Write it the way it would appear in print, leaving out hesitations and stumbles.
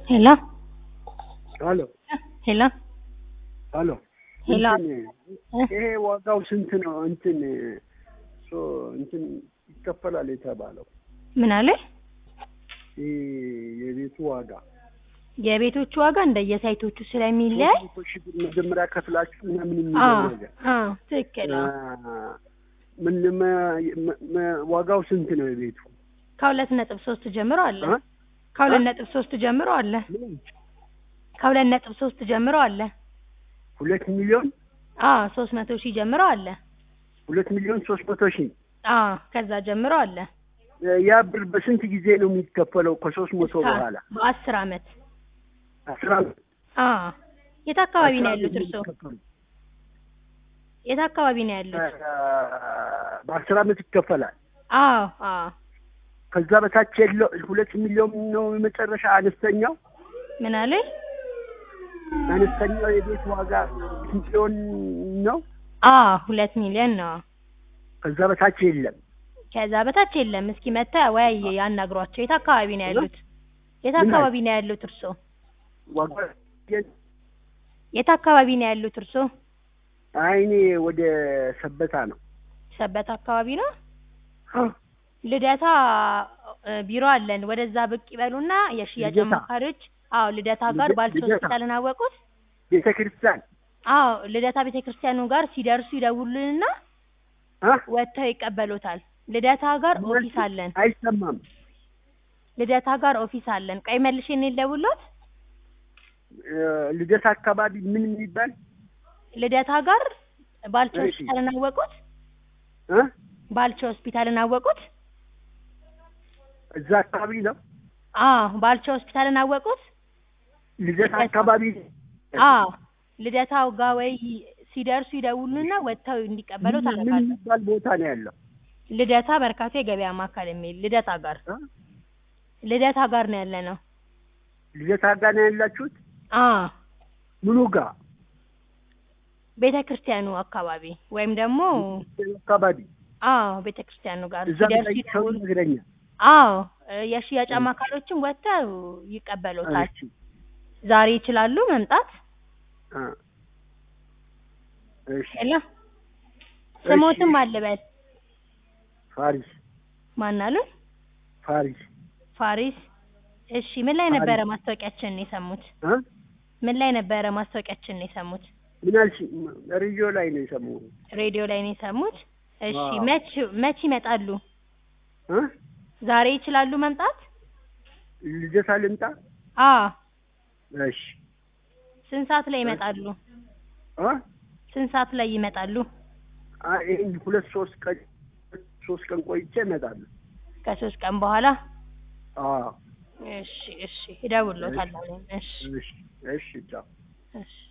Hello? Hello. Hello? Hello. Hello? ይሄ ዋጋው ስንት ነው? እንትን ይከፈላል የተባለው ምን አለ? የቤቱ ዋጋ የቤቶቹ ዋጋ እንደየሳይቶቹ ስለሚለያይ መጀመሪያ ከፍላችሁ ምናምን የሚለው ነገር ትክክል። ዋጋው ስንት ነው የቤቱ? ከ2.3 ጀምሮ አለ። ከ2.3 ጀምሮ አለ። ከ2.3 ጀምሮ አለ። 2 ሚሊዮን 300,000 ጀምሮ አለ። 2 ሚሊዮን 300,000 ከዛ ጀምሮ አለ። ያ ብር በስንት ጊዜ ነው የሚከፈለው? ከ300 በኋላ በ10 አመት። 10 አመት? የት አካባቢ ነው ያሉት እርሶ? የት አካባቢ ነው ያሉት? በ10 አመት ይከፈላል። ከዛ በታች ያለው 2 ሚሊዮን ነው የመጨረሻ አነስተኛው። ምን አለ? አነስተኛው የቤት ዋጋ ሚሊዮን ነው። 2 ሚሊዮን ነው። ከዛ በታች የለም። ከዛ በታች የለም። እስኪ መታ ወይ ያናግሯቸው። የት አካባቢ ነው ያሉት? የት አካባቢ ነው ያሉት እርሶ? ዋጋ የት አካባቢ ነው ያሉት እርሶ? አይኔ ወደ ሰበታ ነው። ሰበታ አካባቢ ነው። ልደታ ቢሮ አለን። ወደዛ ብቅ ይበሉና የሽያጭ አማካሪዎች ልደታ ጋር ባልቾ ሆስፒታልን አወቁት? ቤተክርስቲያን ልደታ ቤተክርስቲያኑ ጋር ሲደርሱ ይደውሉልንና ወጥተው ይቀበሉታል። ልደታ ጋር ኦፊስ አለን። አይሰማም። ልደታ ጋር ኦፊስ አለን። ቆይ መልሼ እኔ ልደውልዎት። ልደታ አካባቢ ምን የሚባል? ልደታ ጋር ባልቾ ሆስፒታልን አወቁት? ባልቾ ሆስፒታልን አወቁት? እዛ አካባቢ ነው። ባልቾ ሆስፒታልን አወቁት? ልደታ አካባቢ ልደታው ጋር ወይ ሲደርሱ ይደውሉና ወጥተው እንዲቀበሉ ታደርጋለህ። ምን የሚባል ቦታ ነው ያለው? ልደታ በርካቶ የገበያ ማዕከል የሚል ልደታ ጋር ነው ያለነው። ልደታ ጋር ነው ያላችሁት? ምኑ ጋር? ቤተክርስቲያኑ አካባቢ ወይም ደግሞ አካባቢ? ቤተክርስቲያኑ ጋር ሲደርሱ ይደውሉልኝ። የሽያጭ አማካሪዎችም ወጥተው ይቀበሉታል። ዛሬ ይችላሉ መምጣት? እሺ። ስሞትም አልበል። ፋሪስ። ማን አሉ? ፋሪስ። እሺ። ምን ላይ ነበረ ማስታወቂያችንን የሰሙት? ምን ላይ ነበረ ማስታወቂያችንን የሰሙት? ምን አልሽ? ሬዲዮ ላይ ነው የሰሙት። ሬዲዮ ላይ ነው የሰሙት? እሺ። መች ይመጣሉ? ዛሬ ይችላሉ መምጣት? ልደታ ልምጣ? እሺ። ስንት ሰዓት ላይ ይመጣሉ? ስንት ሰዓት ላይ ይመጣሉ? 3 ቀን ቆይቼ እመጣለሁ። ከ3 ቀን በኋላ? እሺ። እደውልልዎታለሁ። እሺ። ቻው። እሺ።